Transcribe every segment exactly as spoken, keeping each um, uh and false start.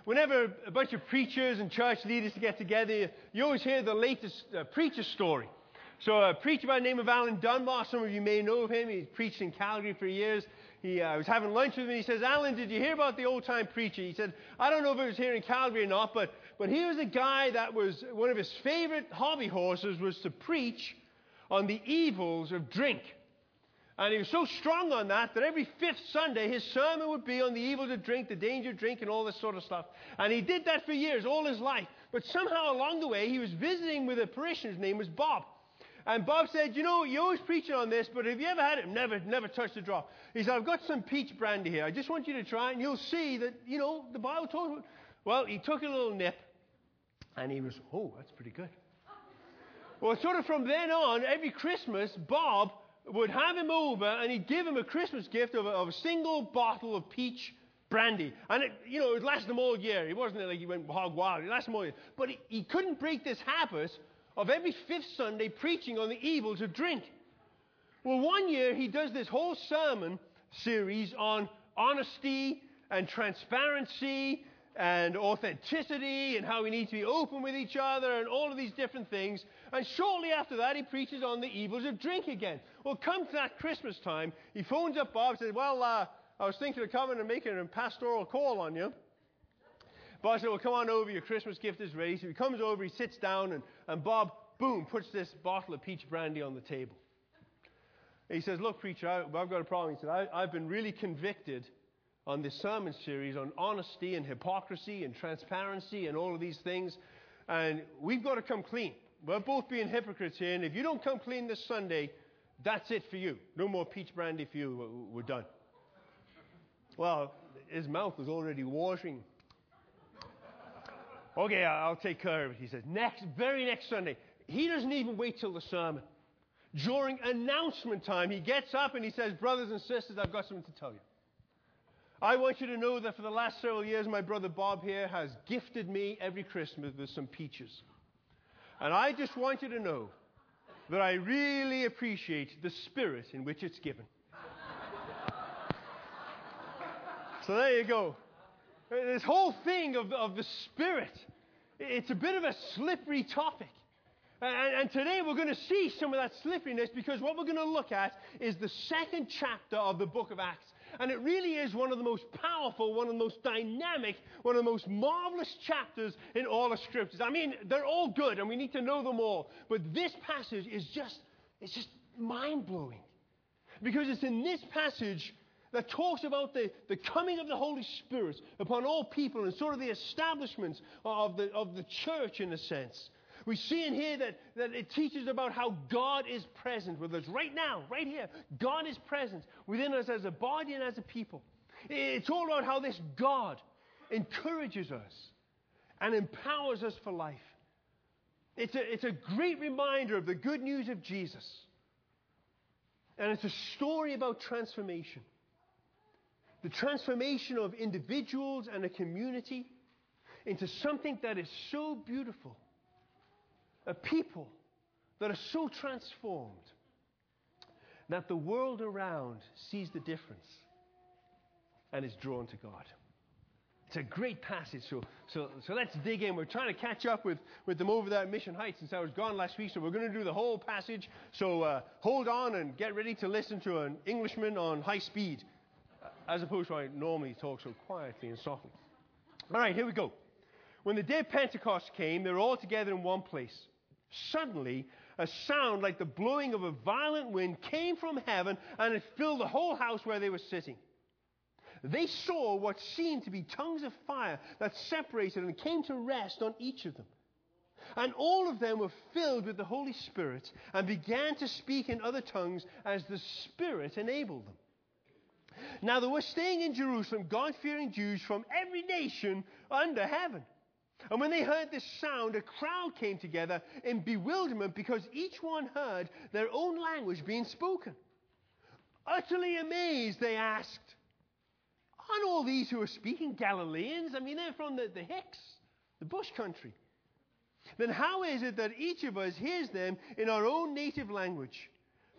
Whenever a bunch of preachers and church leaders get together, you always hear the latest uh, preacher story. So a preacher by the name of Alan Dunbar, some of you may know of him. He's preached in Calgary for years. He uh, was having lunch with me. He says, "Alan, did you hear about the old-time preacher?" He said, "I don't know if it was here in Calgary or not, but, but he was a guy that was, one of his favorite hobby horses was to preach on the evils of drink. And he was so strong on that that every fifth Sunday his sermon would be on the evils of drink, the danger of drink, and all this sort of stuff. And he did that for years, all his life. But somehow along the way he was visiting with a parishioner. His name was Bob. And Bob said, "You know, you're always preaching on this, but have you ever had it?" Never, never touched a drop. He said, "I've got some peach brandy here. I just want you to try it, and you'll see that, you know, the Bible talks about." Well, he took a little nip, and he was, "Oh, that's pretty good." Well, sort of from then on, every Christmas, Bob would have him over, and he'd give him a Christmas gift of a, of a single bottle of peach brandy. And, it, you know, it would last them all year. It wasn't like he went hog wild. It lasted them all year. But he, he couldn't break this habit of every fifth Sunday preaching on the evils of drink. Well, one year he does this whole sermon series on honesty and transparency and authenticity and how we need to be open with each other and all of these different things. And shortly after that, he preaches on the evils of drink again. Well, come to that Christmas time, he phones up Bob and says, "Well, uh, I was thinking of coming and making a pastoral call on you." Bob said, "Well, come on over. Your Christmas gift is ready." So he comes over, he sits down, and, and Bob, boom, puts this bottle of peach brandy on the table. He says, "Look, preacher, I, I've got a problem." He said, I, I've been really convicted on this sermon series on honesty and hypocrisy and transparency and all of these things. And we've got to come clean. We're both being hypocrites here. And if you don't come clean this Sunday, that's it for you. No more peach brandy for you. We're done." Well, his mouth was already watering. "Okay, I'll take care of it," he says. Next, very next Sunday, he doesn't even wait till the sermon. During announcement time, he gets up and he says, "Brothers and sisters, I've got something to tell you. I want you to know that for the last several years, my brother Bob here has gifted me every Christmas with some peaches. And I just want you to know that I really appreciate the spirit in which it's given." So there you go. This whole thing of, of the Spirit, it's a bit of a slippery topic. And, and today we're going to see some of that slipperiness, because what we're going to look at is the second chapter of the book of Acts. And it really is one of the most powerful, one of the most dynamic, one of the most marvelous chapters in all of Scriptures. I mean, they're all good and we need to know them all. But this passage is just, it's just mind-blowing. Because it's in this passage that talks about the, the coming of the Holy Spirit upon all people and sort of the establishment of the, of the church in a sense. We see in here that, that it teaches about how God is present with us right now, right here. God is present within us as a body and as a people. It's all about how this God encourages us and empowers us for life. It's a, it's a great reminder of the good news of Jesus. And it's a story about transformation. The transformation of individuals and a community into something that is so beautiful. A people that are so transformed that the world around sees the difference and is drawn to God. It's a great passage, so so so let's dig in. We're trying to catch up with, with them over there at Mission Heights since I was gone last week, so we're going to do the whole passage. So uh, hold on and get ready to listen to an Englishman on high speed, as opposed to I normally talk so quietly and softly. All right, here we go. When the day of Pentecost came, they were all together in one place. Suddenly, a sound like the blowing of a violent wind came from heaven, and it filled the whole house where they were sitting. They saw what seemed to be tongues of fire that separated and came to rest on each of them. And all of them were filled with the Holy Spirit and began to speak in other tongues as the Spirit enabled them. Now, they were staying in Jerusalem, God-fearing Jews from every nation under heaven. And when they heard this sound, a crowd came together in bewilderment because each one heard their own language being spoken. Utterly amazed, they asked, "Aren't all these who are speaking Galileans? I mean, they're from the, the Hicks, the bush country. Then how is it that each of us hears them in our own native language?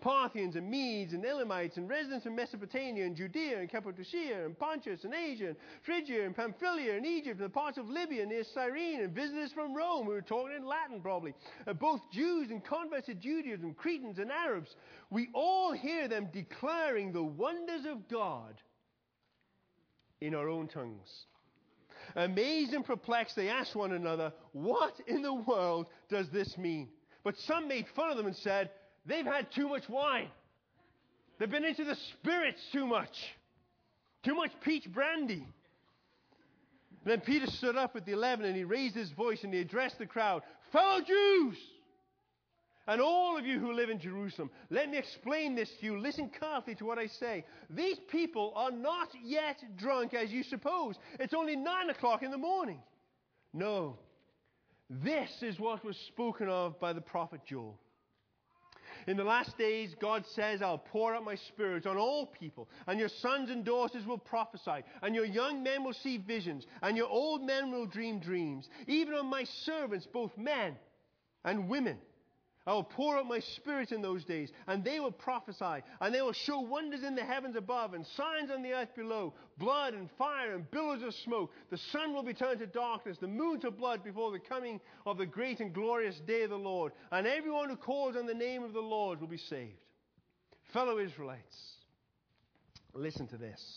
Parthians and Medes and Elamites and residents of Mesopotamia and Judea and Cappadocia and Pontus and Asia and Phrygia and Pamphylia and Egypt and the parts of Libya near Cyrene and visitors from Rome who were talking in Latin probably. Uh, both Jews and converts to Judaism, Cretans and Arabs. We all hear them declaring the wonders of God in our own tongues. Amazed and perplexed, they asked one another, what in the world does this mean? But some made fun of them and said, they've had too much wine. They've been into the spirits too much. Too much peach brandy. And then Peter stood up with the eleven and he raised his voice and he addressed the crowd. Fellow Jews, and all of you who live in Jerusalem, let me explain this to you. Listen carefully to what I say. These people are not yet drunk as you suppose. It's only nine o'clock in the morning. No. This is what was spoken of by the prophet Joel. In the last days, God says, I'll pour out my spirit on all people, and your sons and daughters will prophesy, and your young men will see visions, and your old men will dream dreams. Even on my servants, both men and women, I will pour out my spirit in those days, and they will prophesy, and they will show wonders in the heavens above and signs on the earth below, blood and fire and billows of smoke. The sun will be turned to darkness, the moon to blood before the coming of the great and glorious day of the Lord. And everyone who calls on the name of the Lord will be saved. Fellow Israelites, listen to this.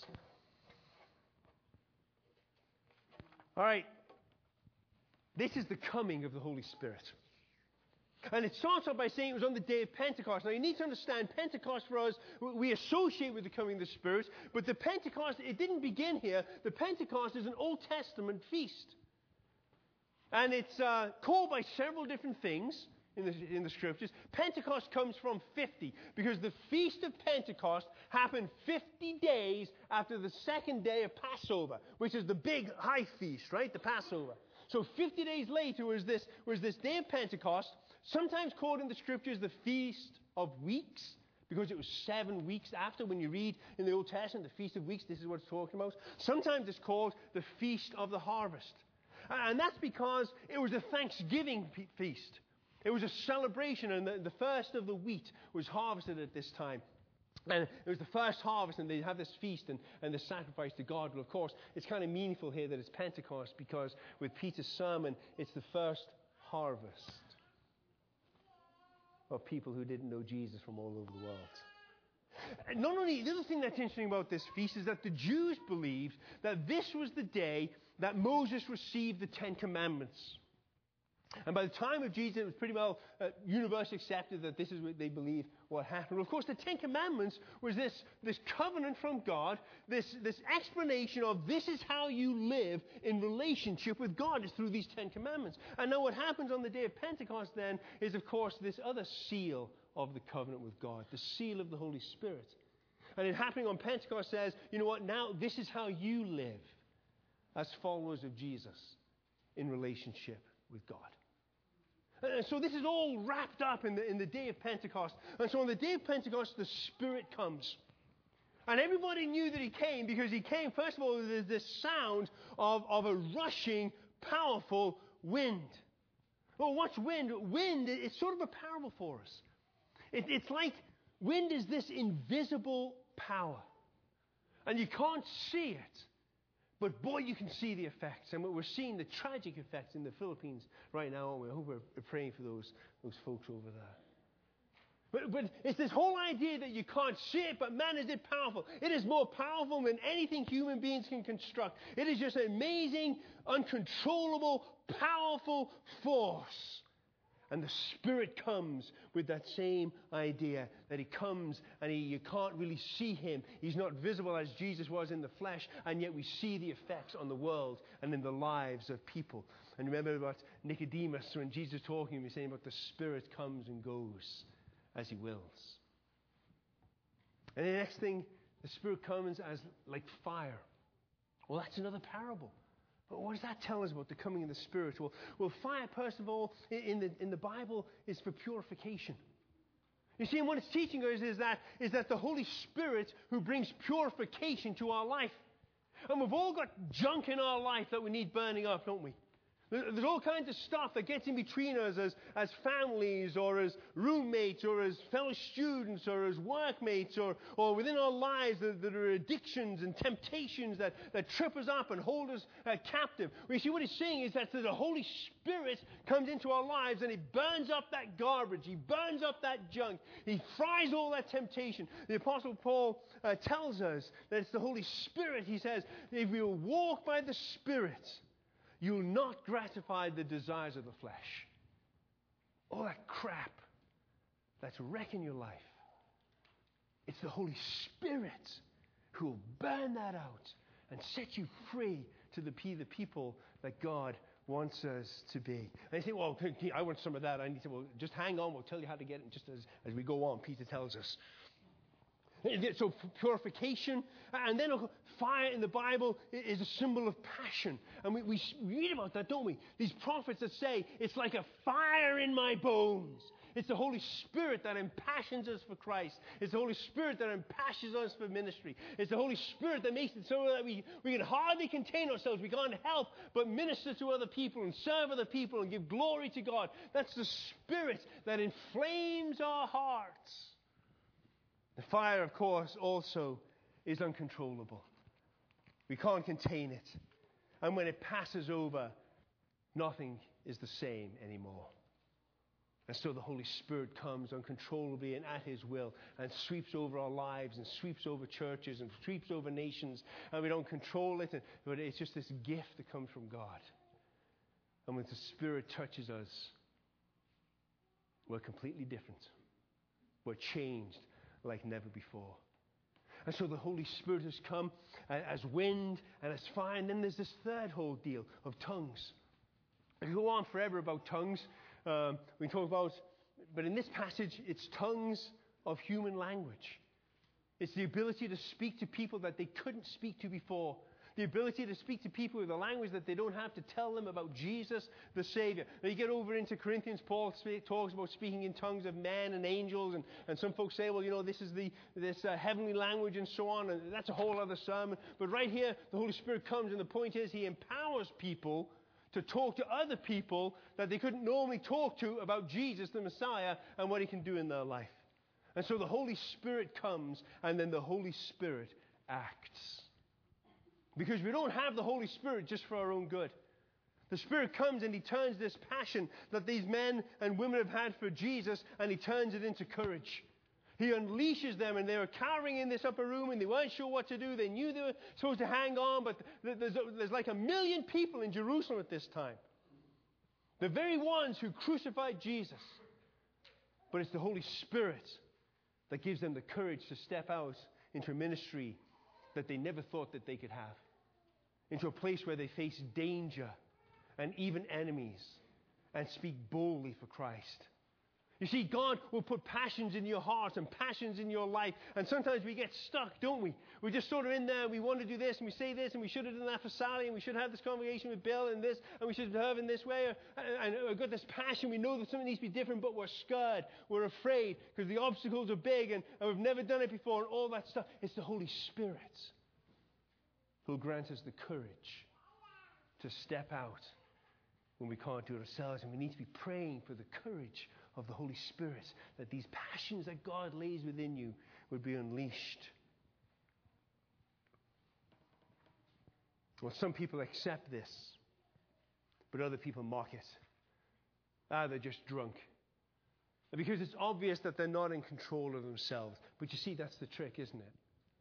All right, this is the coming of the Holy Spirit. And it starts off by saying it was on the day of Pentecost. Now you need to understand, Pentecost for us, we associate with the coming of the Spirit. But the Pentecost, it didn't begin here. The Pentecost is an Old Testament feast. And it's uh, called by several different things in the, in the Scriptures. Pentecost comes from fifty. Because the Feast of Pentecost happened fifty days after the second day of Passover. Which is the big high feast, right? The Passover. So fifty days later was this, was this day of Pentecost. Sometimes called in the Scriptures the Feast of Weeks, because it was seven weeks after. When you read in the Old Testament, the Feast of Weeks, this is what it's talking about. Sometimes it's called the Feast of the Harvest. And that's because it was a Thanksgiving feast. It was a celebration, and the, the first of the wheat was harvested at this time. And it was the first harvest, and they have this feast and, and the sacrifice to God. Well, of course, it's kind of meaningful here that it's Pentecost, because with Peter's sermon, it's the first harvest of people who didn't know Jesus from all over the world. And not only, the other thing that's interesting about this feast is that the Jews believed that this was the day that Moses received the Ten Commandments. And by the time of Jesus, it was pretty well uh, universally accepted that this is what they believed what happened. Well, of course, the Ten Commandments was this, this covenant from God, this, this explanation of this is how you live in relationship with God, is through these Ten Commandments. And now what happens on the day of Pentecost then is, of course, this other seal of the covenant with God, the seal of the Holy Spirit. And it happening on Pentecost says, you know what, now this is how you live as followers of Jesus in relationship with God. And so this is all wrapped up in the, in the day of Pentecost. And so on the day of Pentecost, the Spirit comes. And everybody knew that he came because he came, first of all, there's this sound of, of a rushing, powerful wind. Well, what's wind? Wind, it's sort of a parable for us. It, it's like wind is this invisible power. And you can't see it. But boy, you can see the effects. And we're seeing the tragic effects in the Philippines right now, aren't we? I hope we're praying for those, those folks over there. But, but it's this whole idea that you can't see it, but man, is it powerful. It is more powerful than anything human beings can construct. It is just an amazing, uncontrollable, powerful force. And the Spirit comes with that same idea, that he comes and he, you can't really see him. He's not visible as Jesus was in the flesh, and yet we see the effects on the world and in the lives of people. And remember about Nicodemus, when Jesus was talking, he was saying about the Spirit comes and goes as he wills. And the next thing, the Spirit comes as like fire. Well, that's another parable. But what does that tell us about the coming of the Spirit? Well, well fire, first of all, in the, in the Bible, is for purification. You see, and what it's teaching us is that, is that the Holy Spirit who brings purification to our life. And we've all got junk in our life that we need burning up, don't we? There's all kinds of stuff that gets in between us as, as families or as roommates or as fellow students or as workmates or, or within our lives that, that are addictions and temptations that, that trip us up and hold us uh, captive. We see what he's saying is that the Holy Spirit comes into our lives and he burns up that garbage. He burns up that junk. He fries all that temptation. The Apostle Paul uh, tells us that it's the Holy Spirit. He says, if we will walk by the Spirit, you'll not gratify the desires of the flesh. All that crap that's wrecking your life. It's the Holy Spirit who will burn that out and set you free to the, be the people that God wants us to be. And you say, well, I want some of that. I need to, well, just hang on. We'll tell you how to get it just as, as we go on. Peter tells us. So purification, and then fire in the Bible is a symbol of passion. And we, we read about that, don't we? These prophets that say, it's like a fire in my bones. It's the Holy Spirit that impassions us for Christ. It's the Holy Spirit that impassions us for ministry. It's the Holy Spirit that makes it so that we, we can hardly contain ourselves. We can't help but minister to other people and serve other people and give glory to God. That's the Spirit that inflames our hearts. The fire, of course, also is uncontrollable. We can't contain it. And when it passes over, nothing is the same anymore. And so the Holy Spirit comes uncontrollably and at His will and sweeps over our lives and sweeps over churches and sweeps over nations. And we don't control it, but it's just this gift that comes from God. And when the Spirit touches us, we're completely different. We're changed like never before. And so the Holy Spirit has come as wind and as fire. And then there's this third whole deal of tongues. We go on forever about tongues. Um, we talk about, but in this passage, it's tongues of human language. It's the ability to speak to people that they couldn't speak to before. The ability to speak to people with a language that they don't have to tell them about Jesus, the Savior. Now you get over into Corinthians, Paul talks about speaking in tongues of men and angels, and, and some folks say, well, you know, this is the this uh, heavenly language and so on, and that's a whole other sermon. But right here, the Holy Spirit comes, and the point is He empowers people to talk to other people that they couldn't normally talk to about Jesus, the Messiah, and what He can do in their life. And so the Holy Spirit comes, and then the Holy Spirit acts. Because we don't have the Holy Spirit just for our own good. The Spirit comes and He turns this passion that these men and women have had for Jesus, and He turns it into courage. He unleashes them, and they were cowering in this upper room, and they weren't sure what to do. They knew they were supposed to hang on, but there's, there's like a million people in Jerusalem at this time. The very ones who crucified Jesus. But it's the Holy Spirit that gives them the courage to step out into a ministry that they never thought that they could have. Into a place where they face danger and even enemies and speak boldly for Christ. You see, God will put passions in your heart and passions in your life. And sometimes we get stuck, don't we? We're just sort of in there, we want to do this, and we say this, and we should have done that for Sally, and we should have this conversation with Bill, and this, and we should have in this way. And we've got this passion, we know that something needs to be different, but we're scared, we're afraid, because the obstacles are big, and, and we've never done it before, and all that stuff. It's the Holy Spirit who'll grant us the courage to step out when we can't do it ourselves. And we need to be praying for the courage of the Holy Spirit, that these passions that God lays within you would be unleashed. Well, some people accept this, but other people mock it. Ah, they're just drunk. Because it's obvious that they're not in control of themselves. But you see, that's the trick, isn't it?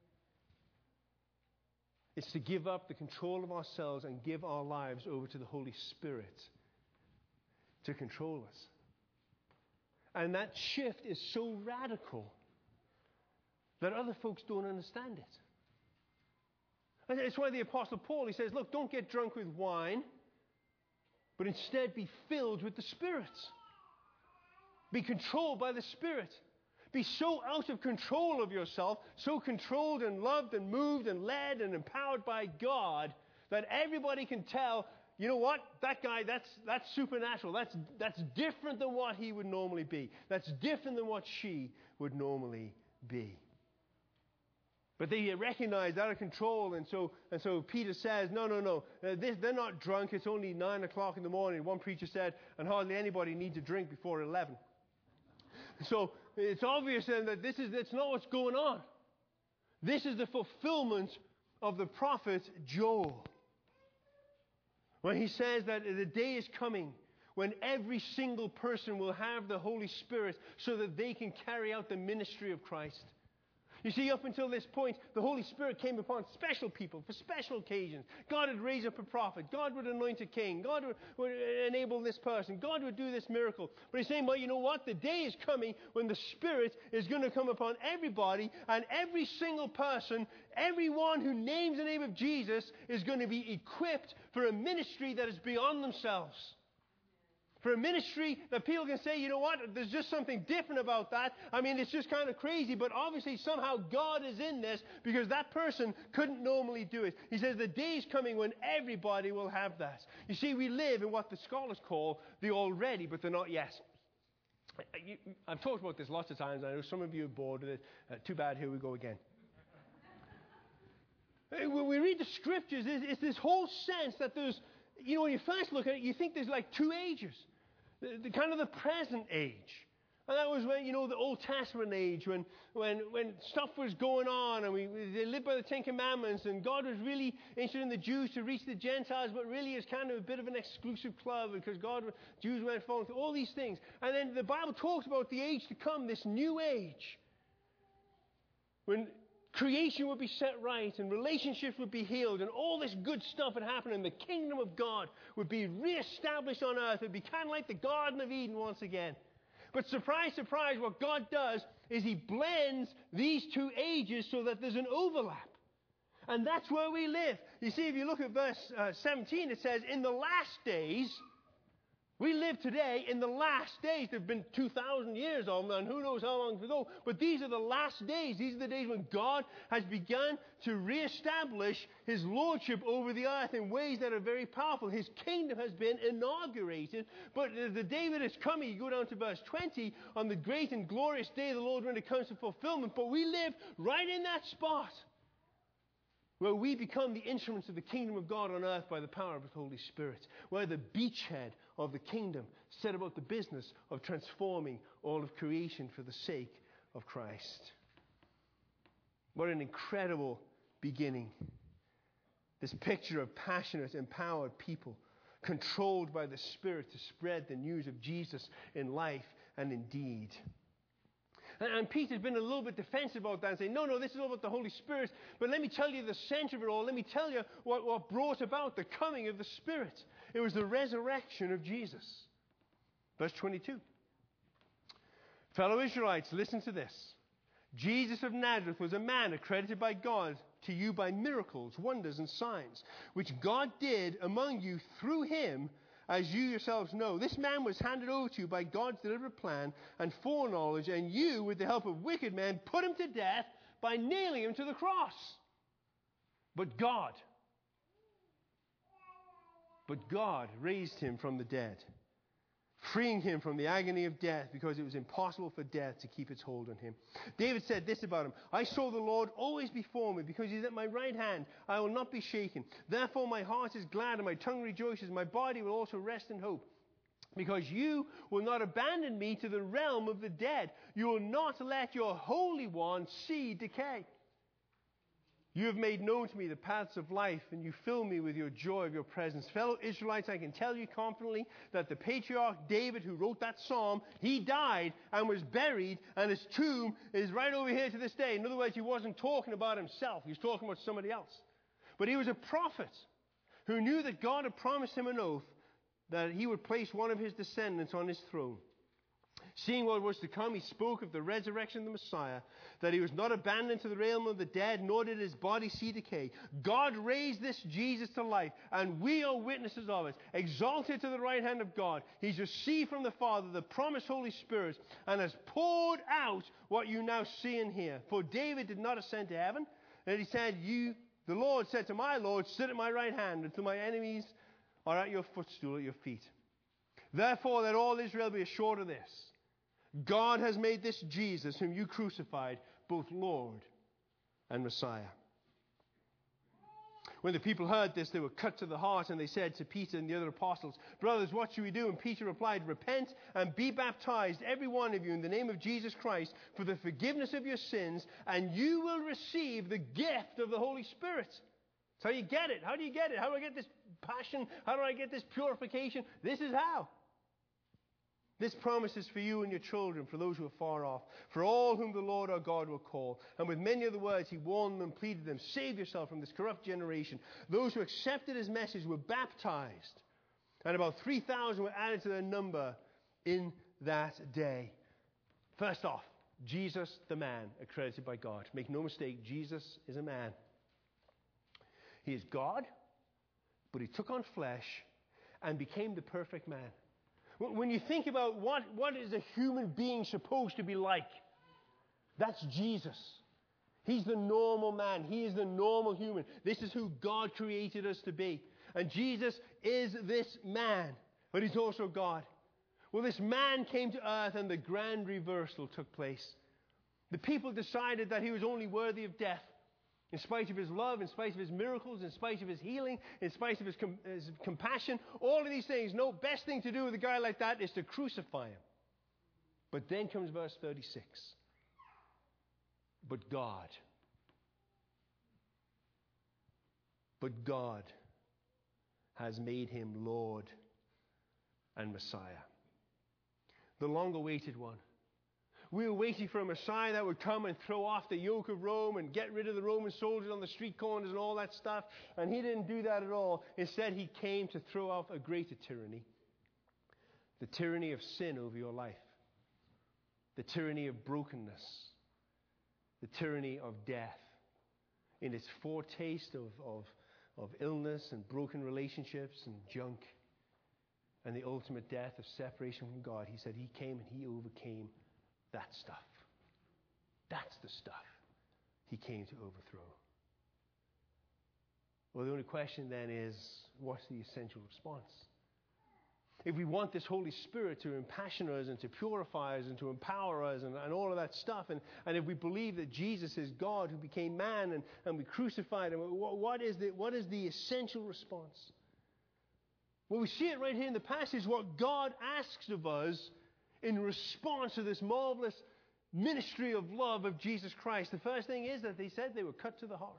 It's to give up the control of ourselves and give our lives over to the Holy Spirit to control us. And that shift is so radical that other folks don't understand it. And it's why the Apostle Paul, he says, look, don't get drunk with wine, but instead be filled with the Spirit. Be controlled by the Spirit. Be so out of control of yourself, so controlled and loved and moved and led and empowered by God, that everybody can tell, you know what, that guy, that's that's supernatural. That's that's different than what he would normally be. That's different than what she would normally be. But they get recognized out of control, and so and so Peter says, no, no, no, uh, this, they're not drunk. It's only nine o'clock in the morning. One preacher said, and hardly anybody needs a drink before eleven. So it's obvious then that this is that's not what's going on. This is the fulfillment of the prophet Joel, when he says that the day is coming when every single person will have the Holy Spirit so that they can carry out the ministry of Christ. You see, up until this point, the Holy Spirit came upon special people for special occasions. God would raise up a prophet. God would anoint a king. God would, would enable this person. God would do this miracle. But he's saying, well, you know what? The day is coming when the Spirit is going to come upon everybody, and every single person, everyone who names the name of Jesus is going to be equipped for a ministry that is beyond themselves. For a ministry that people can say, you know what, there's just something different about that. I mean, it's just kind of crazy, but obviously somehow God is in this because that person couldn't normally do it. He says the day is coming when everybody will have that. You see, we live in what the scholars call the already, but the not yet. I've talked about this lots of times. I know some of you are bored with it. Uh, too bad, here we go again. When we read the scriptures, it's, it's this whole sense that there's, you know, when you first look at it, you think there's like two ages. The, the kind of the present age. And that was when, you know, the Old Testament age, when when when stuff was going on, and we they lived by the Ten Commandments, and God was really interested in the Jews to reach the Gentiles, but really it's kind of a bit of an exclusive club because God, Jews weren't falling through all these things. And then the Bible talks about the age to come, this new age, when creation would be set right, and relationships would be healed, and all this good stuff would happen, and the kingdom of God would be reestablished on earth. It would be kind of like the Garden of Eden once again. But surprise, surprise, what God does is He blends these two ages so that there's an overlap. And that's where we live. You see, if you look at verse uh, seventeen, it says, in the last days, we live today in the last days. There have been two thousand years of them, and who knows how long ago. But these are the last days. These are the days when God has begun to reestablish His lordship over the earth in ways that are very powerful. His kingdom has been inaugurated. But the day that is coming, you go down to verse twenty, on the great and glorious day of the Lord when it comes to fulfillment. But we live right in that spot where we become the instruments of the kingdom of God on earth by the power of His Holy Spirit. We're the beachhead of the kingdom, set about the business of transforming all of creation for the sake of Christ. What an incredible beginning. This picture of passionate, empowered people, controlled by the Spirit to spread the news of Jesus in life and in deed. And Peter's been a little bit defensive about that and saying, no, no, this is all about the Holy Spirit. But let me tell you the center of it all. Let me tell you what, what brought about the coming of the Spirit. It was the resurrection of Jesus. Verse twenty-two. Fellow Israelites, listen to this. Jesus of Nazareth was a man accredited by God to you by miracles, wonders, and signs, which God did among you through Him, as you yourselves know. This man was handed over to you by God's deliberate plan and foreknowledge, and you, with the help of wicked men, put Him to death by nailing Him to the cross. But God, but God raised Him from the dead, freeing Him from the agony of death, because it was impossible for death to keep its hold on Him. David said this about Him: I saw the Lord always before me, because He is at my right hand. I will not be shaken. Therefore my heart is glad, and my tongue rejoices. My body will also rest in hope. Because you will not abandon me to the realm of the dead. You will not let your Holy One see decay. You have made known to me the paths of life, and you fill me with your joy of your presence. Fellow Israelites, I can tell you confidently that the patriarch David, who wrote that psalm, he died and was buried, and his tomb is right over here to this day. In other words, he wasn't talking about himself. He was talking about somebody else. But he was a prophet who knew that God had promised him an oath that He would place one of His descendants on His throne. Seeing what was to come, he spoke of the resurrection of the Messiah, that He was not abandoned to the realm of the dead, nor did His body see decay. God raised this Jesus to life, and we are witnesses of it. Exalted to the right hand of God, He's received from the Father the promised Holy Spirit, and has poured out what you now see and hear. For David did not ascend to heaven, and he said, "You, the Lord said to my Lord, sit at my right hand until my enemies are at your footstool, at your feet. Therefore let all Israel be assured of this: God has made this Jesus, whom you crucified, both Lord and Messiah. When the people heard this, they were cut to the heart, and they said to Peter and the other apostles, "Brothers, what should we do?" And Peter replied, "Repent and be baptized, every one of you, in the name of Jesus Christ, for the forgiveness of your sins, and you will receive the gift of the Holy Spirit." That's how you get it. How do you get it? How do I get this passion? How do I get this purification? This is how. This promise is for you and your children, for those who are far off, for all whom the Lord our God will call. And with many other words, he warned them, pleaded them, "Save yourself from this corrupt generation." Those who accepted his message were baptized, and about three thousand were added to their number in that day. First off, Jesus the man, accredited by God. Make no mistake, Jesus is a man. He is God, but he took on flesh and became the perfect man. When you think about what, what is a human being supposed to be like, that's Jesus. He's the normal man. He is the normal human. This is who God created us to be. And Jesus is this man, but he's also God. Well, this man came to earth and the grand reversal took place. The people decided that he was only worthy of death. In spite of his love, in spite of his miracles, in spite of his healing, in spite of his, com- his compassion, all of these things, no, best thing to do with a guy like that is to crucify him. But then comes verse thirty-six. But God, but God has made him Lord and Messiah. The long-awaited one. We were waiting for a Messiah that would come and throw off the yoke of Rome and get rid of the Roman soldiers on the street corners and all that stuff. And he didn't do that at all. Instead, he came to throw off a greater tyranny. The tyranny of sin over your life. The tyranny of brokenness. The tyranny of death. In its foretaste of, of, of illness and broken relationships and junk. And the ultimate death of separation from God. He said he came and he overcame that stuff. That's the stuff he came to overthrow. Well, the only question then is, what's the essential response? If we want this Holy Spirit to impassion us and to purify us and to empower us and, and all of that stuff, and, and if we believe that Jesus is God who became man and, and we crucified him, what, what, is the, what is the essential response? Well, we see it right here in the passage, what God asks of us in response to this marvelous ministry of love of Jesus Christ. The first thing is that they said they were cut to the heart.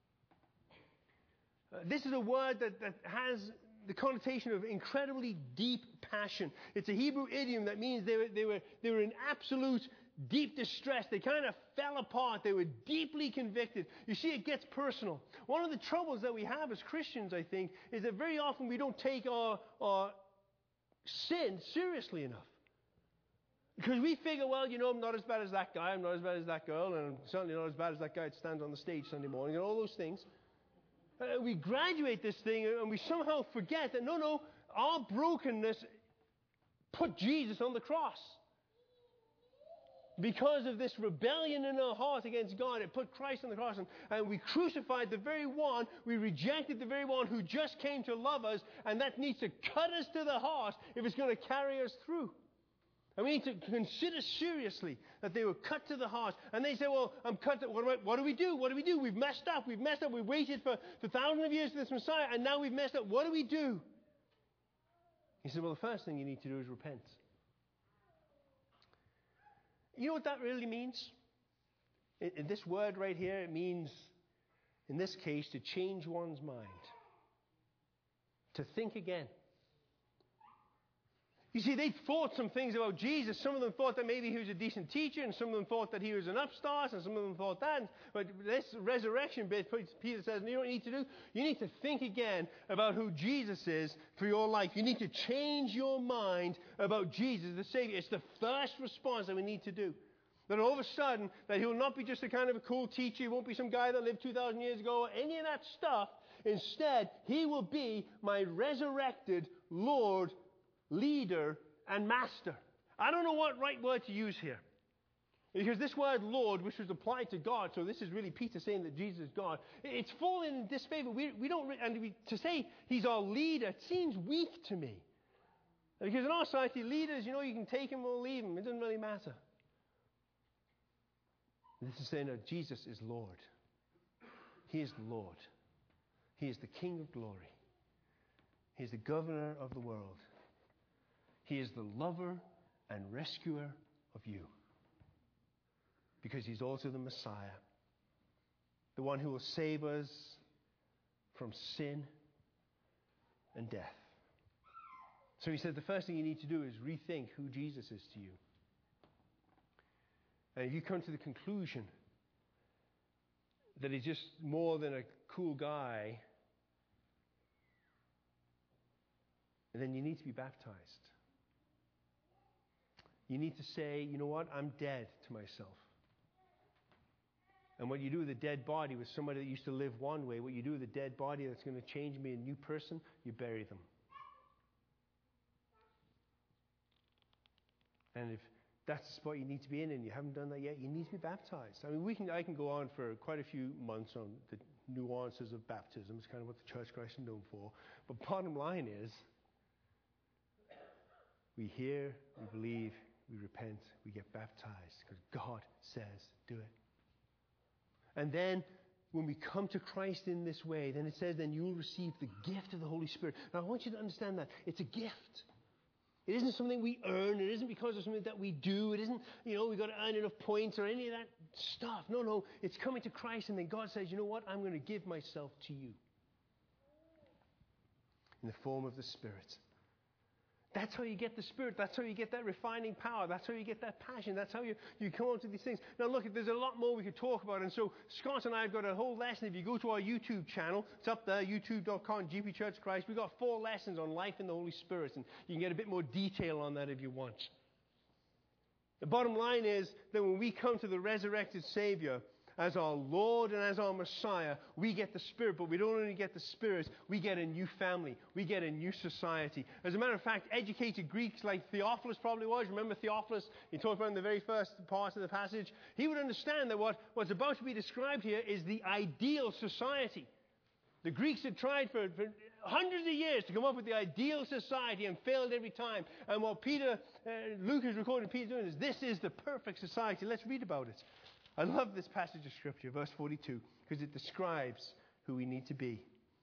Uh, this is a word that, that has the connotation of incredibly deep passion. It's a Hebrew idiom that means they were, they were, they were in absolute deep distress. They kind of fell apart. They were deeply convicted. You see, it gets personal. One of the troubles that we have as Christians, I think, is that very often we don't take our, our sin seriously enough. Because we figure, well, you know, I'm not as bad as that guy, I'm not as bad as that girl, and I'm certainly not as bad as that guy that stands on the stage Sunday morning, and all those things. Uh, we graduate this thing, and we somehow forget that, no, no, our brokenness put Jesus on the cross. Because of this rebellion in our heart against God, it put Christ on the cross, and, and we crucified the very one, we rejected the very one who just came to love us, and that needs to cut us to the heart if it's going to carry us through. And we need to consider seriously that they were cut to the heart. And they say, well, I'm cut to, what, do I, what do we do? What do we do? We've messed up. We've messed up. We've waited for, for thousands of years for this Messiah, and now we've messed up. What do we do? He said, well, the first thing you need to do is repent. You know what that really means? In, in this word right here, it means, in this case, to change one's mind. To think again. You see, they thought some things about Jesus. Some of them thought that maybe he was a decent teacher, and some of them thought that he was an upstart, and some of them thought that. But this resurrection bit, Peter says, you know what you need to do? You need to think again about who Jesus is for your life. You need to change your mind about Jesus, the Savior. It's the first response that we need to do. That all of a sudden, that he will not be just a kind of a cool teacher. He won't be some guy that lived two thousand years ago or any of that stuff. Instead, he will be my resurrected Lord, leader, and master. I don't know what right word to use here. Because this word Lord, which was applied to God, so this is really Peter saying that Jesus is God, it's fallen in disfavor. We, we don't, and we, to say he's our leader, it seems weak to me. Because in our society, leaders, you know, you can take him or leave him. It doesn't really matter. This is saying that Jesus is Lord. He is the Lord. He is the King of glory. He is the governor of the world. He is the lover and rescuer of you. Because He's also the Messiah. The one who will save us from sin and death. So He said the first thing you need to do is rethink who Jesus is to you. And if you come to the conclusion that He's just more than a cool guy, then you need to be baptized. You need to say, you know what, I'm dead to myself. And what you do with a dead body, with somebody that used to live one way, what you do with a dead body that's going to change me a new person, you bury them. And if that's the spot you need to be in and you haven't done that yet, you need to be baptized. I mean, we can I can go on for quite a few months on the nuances of baptism. It's kind of what the Church of Christ is known for. But bottom line is, we hear, we believe, we repent, we get baptized because God says do it. And then when we come to Christ in this way, then it says then you will receive the gift of the Holy Spirit. Now I want you to understand that. It's a gift. It isn't something we earn. It isn't because of something that we do. It isn't, you know, we've got to earn enough points or any of that stuff. No, no. It's coming to Christ and then God says, you know what? I'm going to give myself to you. In the form of the Spirit. That's how you get the Spirit. That's how you get that refining power. That's how you get that passion. That's how you, you come on to these things. Now look, there's a lot more we could talk about. And so Scott and I have got a whole lesson. If you go to our YouTube channel, it's up there, youtube dot com, G P Church of Christ. We've got four lessons on life in the Holy Spirit. And you can get a bit more detail on that if you want. The bottom line is that when we come to the resurrected Savior as our Lord and as our Messiah, we get the Spirit. But we don't only get the Spirit, we get a new family. We get a new society. As a matter of fact, educated Greeks like Theophilus probably was. Remember Theophilus? He talked about in the very first part of the passage. He would understand that what, what's about to be described here is the ideal society. The Greeks had tried for, for hundreds of years to come up with the ideal society and failed every time. And what Peter, uh, Luke is recording Peter doing is, this is the perfect society. Let's read about it. I love this passage of Scripture, verse forty-two, because it describes who we need to be.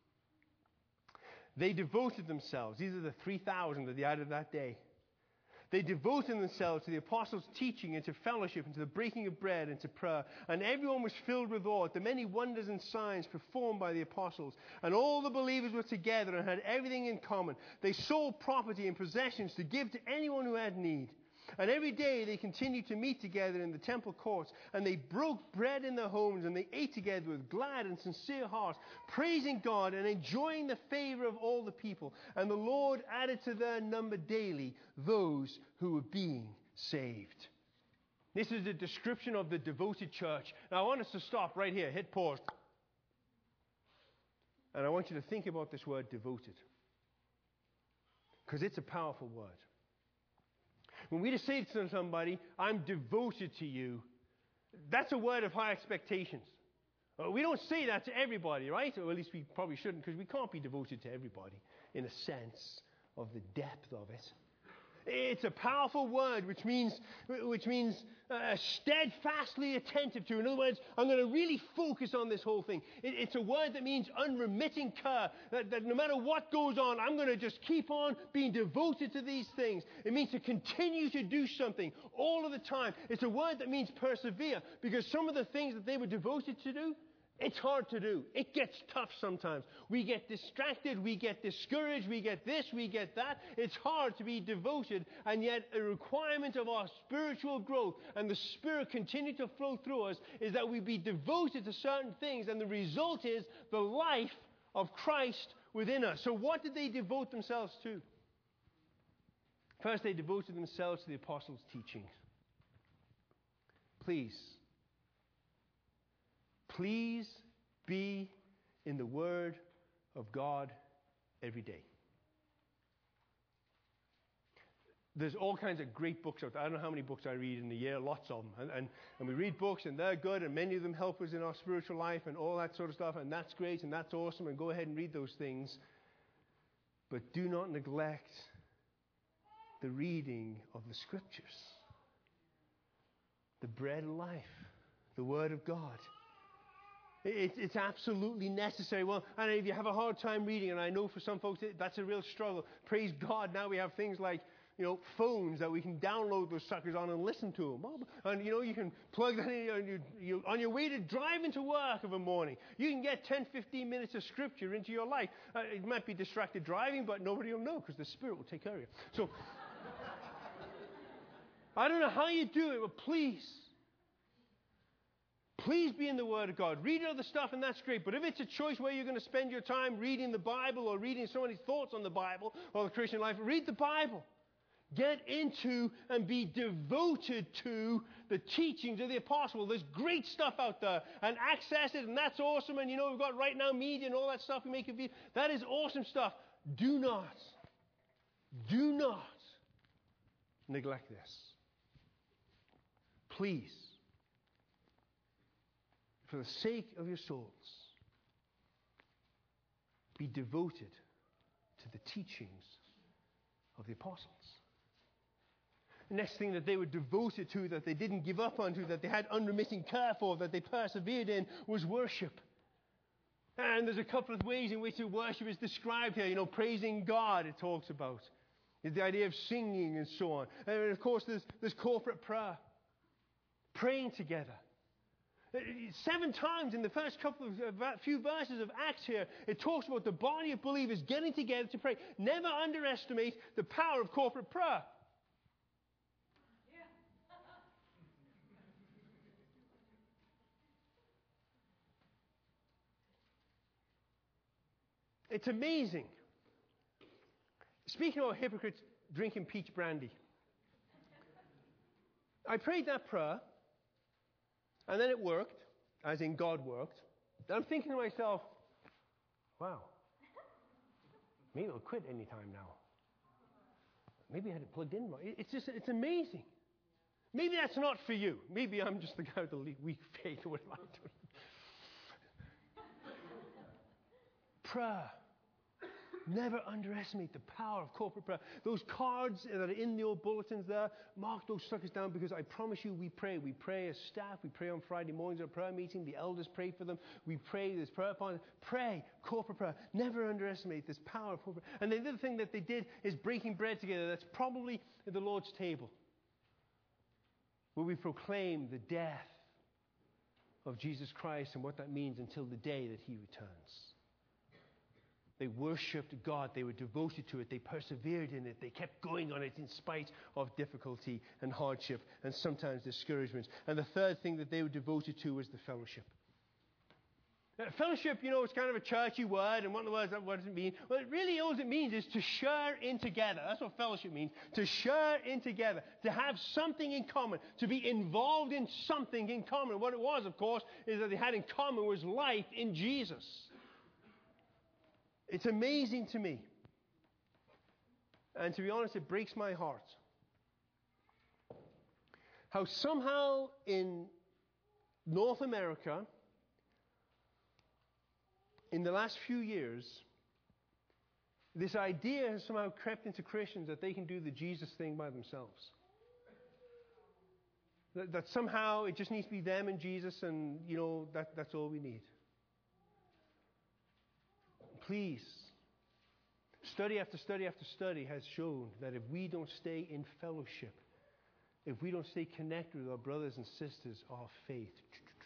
They devoted themselves. These are the three thousand that they added that day. They devoted themselves to the apostles' teaching and to fellowship and to the breaking of bread and to prayer. And everyone was filled with awe at the many wonders and signs performed by the apostles. And all the believers were together and had everything in common. They sold property and possessions to give to anyone who had need. And every day they continued to meet together in the temple courts, and they broke bread in their homes, and they ate together with glad and sincere hearts, praising God and enjoying the favor of all the people. And the Lord added to their number daily those who were being saved. This is a description of the devoted church. Now I want us to stop right here, hit pause. And I want you to think about this word devoted. Because it's a powerful word. When we just say to somebody, I'm devoted to you, that's a word of high expectations. Uh, we don't say that to everybody, right? Or at least we probably shouldn't, because we can't be devoted to everybody in a sense of the depth of it. It's a powerful word, which means which means uh, steadfastly attentive to. In other words, I'm going to really focus on this whole thing. It, it's a word that means unremitting care. That, that no matter what goes on, I'm going to just keep on being devoted to these things. It means to continue to do something all of the time. It's a word that means persevere, because some of the things that they were devoted to do, it's hard to do. It gets tough sometimes. We get distracted, we get discouraged, we get this, we get that. It's hard to be devoted, and yet a requirement of our spiritual growth and the Spirit continue to flow through us is that we be devoted to certain things, and the result is the life of Christ within us. So what did they devote themselves to? First, they devoted themselves to the apostles' teachings. Please, Please be in the Word of God every day. There's all kinds of great books out there. I don't know how many books I read in a year, lots of them. And, and, and we read books and they're good, and many of them help us in our spiritual life and all that sort of stuff, and that's great and that's awesome, and go ahead and read those things. But do not neglect the reading of the Scriptures. The bread of life, the Word of God. It's, it's absolutely necessary. Well, and if you have a hard time reading, and I know for some folks that's a real struggle, praise God, now we have things like, you know, phones that we can download those suckers on and listen to them. And, you know, you can plug that in on your, you, on your way to driving to work of a morning. You can get ten, fifteen minutes of scripture into your life. Uh, it might be distracted driving, but nobody will know because the Spirit will take care of you. So, I don't know how you do it, but please, please be in the Word of God. Read other stuff, and that's great. But if it's a choice where you're going to spend your time reading the Bible or reading somebody's thoughts on the Bible or the Christian life, read the Bible. Get into and be devoted to the teachings of the apostle. There's great stuff out there, and access it, and that's awesome. And you know, we've got Right Now Media and all that stuff we make it. That is awesome stuff. Do not, do not neglect this. Please, for the sake of your souls, be devoted to the teachings of the apostles. The next thing that they were devoted to, that they didn't give up on, to, that they had unremitting care for, that they persevered in, was worship. And there's a couple of ways in which the worship is described here. You know, praising God, it talks about. It's the idea of singing and so on. And of course, there's, there's corporate prayer. Praying together. Seven times in the first couple of uh, few verses of Acts here, it talks about the body of believers getting together to pray. Never underestimate the power of corporate prayer. It's amazing. Speaking of hypocrites drinking peach brandy, I prayed that prayer, and then it worked, as in God worked. And I'm thinking to myself, wow, maybe I'll quit any time now. Maybe I had it plugged in right. It's just, it's amazing. Maybe that's not for you. Maybe I'm just the guy with the weak faith or whatever. Prayer. Never underestimate the power of corporate prayer. Those cards that are in the old bulletins there, mark those suckers down, because I promise you we pray. We pray as staff. We pray on Friday mornings at a prayer meeting. The elders pray for them. We pray. There's prayer upon Pray. Corporate prayer. Never underestimate this power of corporate prayer. And the other thing that they did is breaking bread together. That's probably at the Lord's table, where we proclaim the death of Jesus Christ and what that means until the day that He returns. They worshipped God. They were devoted to it. They persevered in it. They kept going on it in spite of difficulty and hardship and sometimes discouragements. And the third thing that they were devoted to was the fellowship. Now, fellowship, you know, it's kind of a churchy word. And what, the words, what does it mean? Well, it really all it means is to share in together. That's what fellowship means. To share in together. To have something in common. To be involved in something in common. What it was, of course, is that they had in common was life in Jesus. It's amazing to me. And to be honest, it breaks my heart. How somehow in North America, in the last few years, this idea has somehow crept into Christians that they can do the Jesus thing by themselves. That, that somehow it just needs to be them and Jesus, and, you know, that, that's all we need. Please, study after study after study has shown that if we don't stay in fellowship, if we don't stay connected with our brothers and sisters, our faith.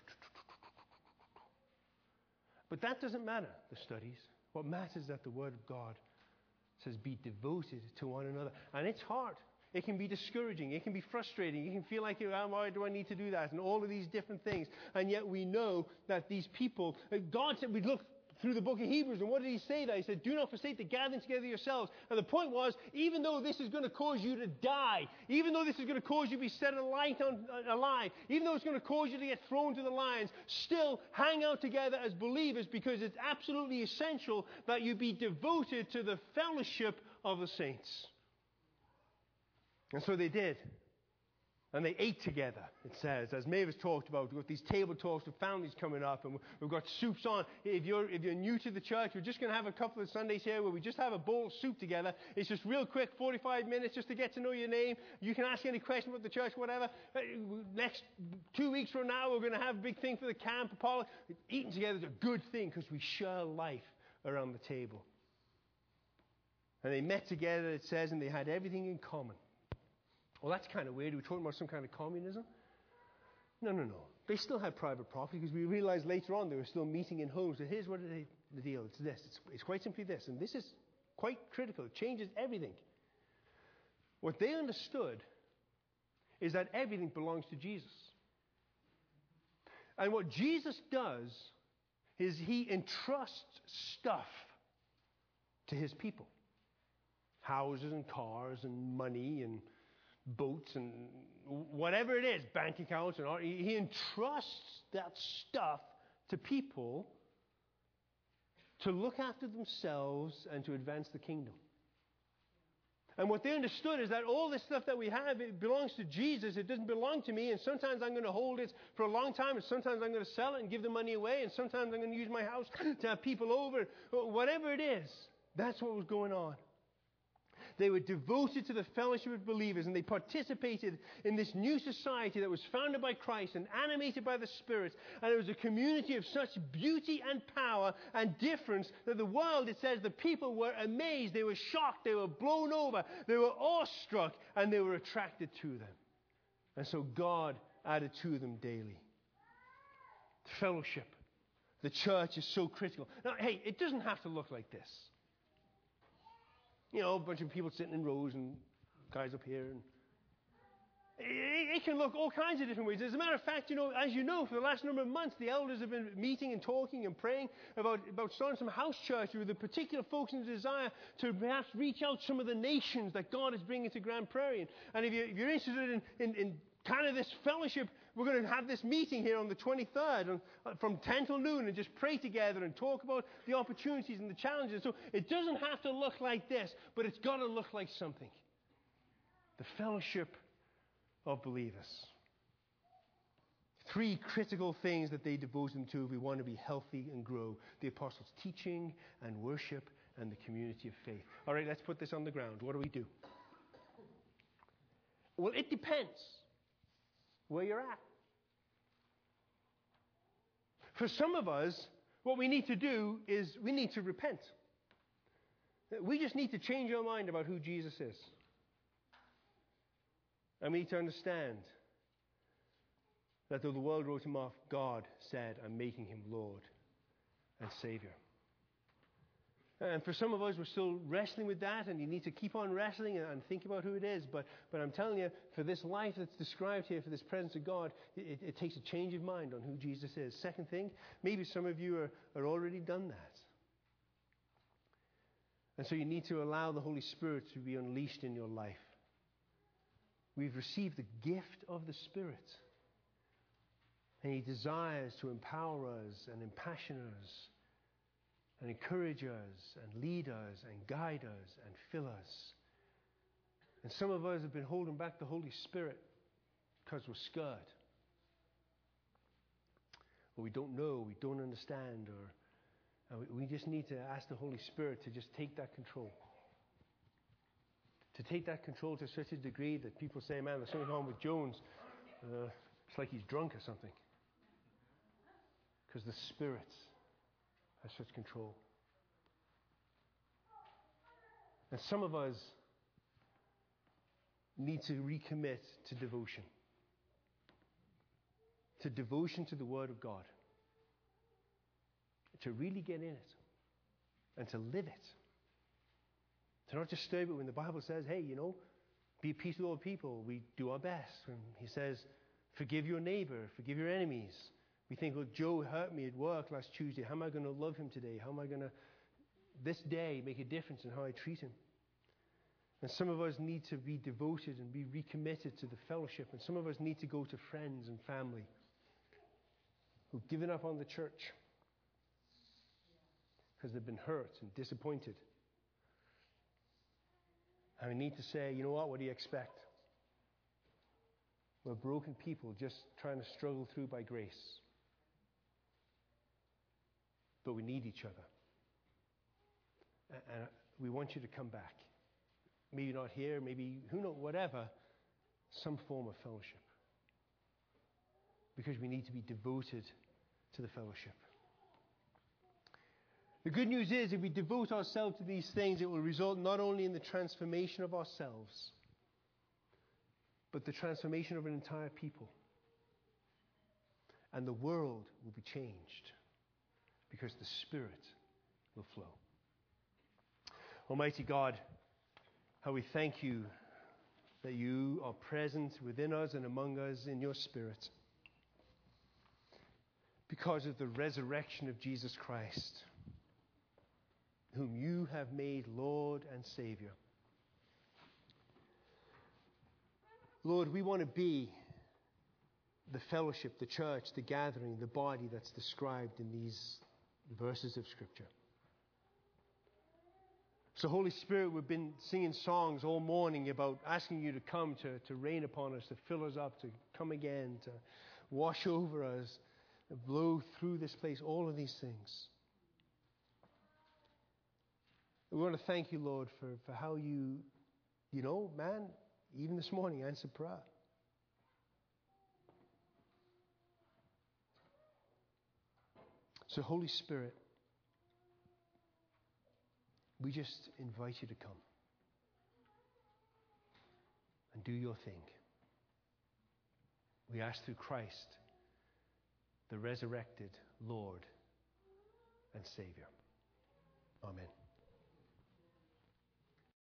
But that doesn't matter, the studies. What matters is that the Word of God says be devoted to one another. And it's hard. It can be discouraging. It can be frustrating. You can feel like, oh, why do I need to do that? And all of these different things. And yet we know that these people, God said, we look through the book of Hebrews, and what did He say there? He said, do not forsake the gathering together yourselves. And the point was, even though this is going to cause you to die, even though this is going to cause you to be set alight on, uh, alive, even though it's going to cause you to get thrown to the lions, still hang out together as believers, because it's absolutely essential that you be devoted to the fellowship of the saints. And so they did. And they ate together, it says, as Mavis talked about. We've got these table talks with families coming up, and we've got soups on. If you're, if you're new to the church, we're just going to have a couple of Sundays here where we just have a bowl of soup together. It's just real quick, forty-five minutes, just to get to know your name. You can ask any question about the church, whatever. Next two weeks from now, we're going to have a big thing for the camp. Apollo. Eating together is a good thing because we share life around the table. And they met together, it says, and they had everything in common. Well, that's kind of weird. Are we talking about some kind of communism? No, no, no. They still had private property because we realized later on they were still meeting in homes. So here's what it, the deal. It's this. It's, it's quite simply this. And this is quite critical. It changes everything. What they understood is that everything belongs to Jesus. And what Jesus does is he entrusts stuff to his people. Houses and cars and money and boats and whatever it is, bank accounts, and all, he entrusts that stuff to people to look after themselves and to advance the kingdom. And what they understood is that all this stuff that we have, it belongs to Jesus. It doesn't belong to me. And sometimes I'm going to hold it for a long time, and sometimes I'm going to sell it and give the money away, and sometimes I'm going to use my house to have people over. Whatever it is, that's what was going on. They were devoted to the fellowship of believers, and they participated in this new society that was founded by Christ and animated by the Spirit. And it was a community of such beauty and power and difference that the world, it says, the people were amazed, they were shocked, they were blown over, they were awestruck, and they were attracted to them. And so God added to them daily. Fellowship. The church is so critical. Now, hey, it doesn't have to look like this. You know, a bunch of people sitting in rows and guys up here. And it, it can look all kinds of different ways. As a matter of fact, you know, as you know, for the last number of months, the elders have been meeting and talking and praying about, about starting some house church with a particular focus and desire to perhaps reach out some of the nations that God is bringing to Grand Prairie. And, and if, you, if you're interested in, in, in kind of this fellowship, we're going to have this meeting here on the twenty-third and, uh, from ten till noon and just pray together and talk about the opportunities and the challenges. So it doesn't have to look like this, but it's got to look like something. The fellowship of believers. Three critical things that they devote them to if we want to be healthy and grow. The apostles' teaching and worship and the community of faith. All right, let's put this on the ground. What do we do? Well, it depends where you're at. For some of us, what we need to do is we need to repent. We just need to change our mind about who Jesus is. And we need to understand that though the world wrote him off, God said, I'm making him Lord and Savior. And for some of us, we're still wrestling with that, and you need to keep on wrestling and think about who it is. But, but I'm telling you, for this life that's described here, for this presence of God, it, it takes a change of mind on who Jesus is. Second thing, maybe some of you are, are already done that. And so you need to allow the Holy Spirit to be unleashed in your life. We've received the gift of the Spirit. And he desires to empower us and impassion us and encourage us and lead us and guide us and fill us. And some of us have been holding back the Holy Spirit because we're scared. Or we don't know, we don't understand, or uh, we just need to ask the Holy Spirit to just take that control. To take that control to such a degree that people say, man, there's something wrong with Jones. Uh, it's like he's drunk or something. Because the Spirit has such control. And some of us need to recommit to devotion. To devotion to the Word of God. To really get in it. And to live it. To not just study it when the Bible says, hey, you know, be at peace with all people. We do our best. When he says, forgive your neighbor, forgive your enemies. We think, well, Joe hurt me at work last Tuesday. How am I going to love him today? How am I going to, this day, make a difference in how I treat him? And some of us need to be devoted and be recommitted to the fellowship. And some of us need to go to friends and family who've given up on the church because they've been hurt and disappointed. And we need to say, you know what, what do you expect? We're broken people just trying to struggle through by grace. But we need each other. And we want you to come back. Maybe not here, maybe, who knows, whatever. Some form of fellowship. Because we need to be devoted to the fellowship. The good news is, if we devote ourselves to these things, it will result not only in the transformation of ourselves, but the transformation of an entire people. And the world will be changed because the Spirit will flow. Almighty God, how we thank you that you are present within us and among us in your Spirit because of the resurrection of Jesus Christ, whom you have made Lord and Savior. Lord, we want to be the fellowship, the church, the gathering, the body that's described in these verses of Scripture. So, Holy Spirit, we've been singing songs all morning about asking you to come, to, to rain upon us, to fill us up, to come again, to wash over us, to blow through this place, all of these things. We want to thank you, Lord, for, for how you, you know, man, even this morning, answered prayer. So, Holy Spirit, we just invite you to come and do your thing. We ask through Christ, the resurrected Lord and Savior. Amen.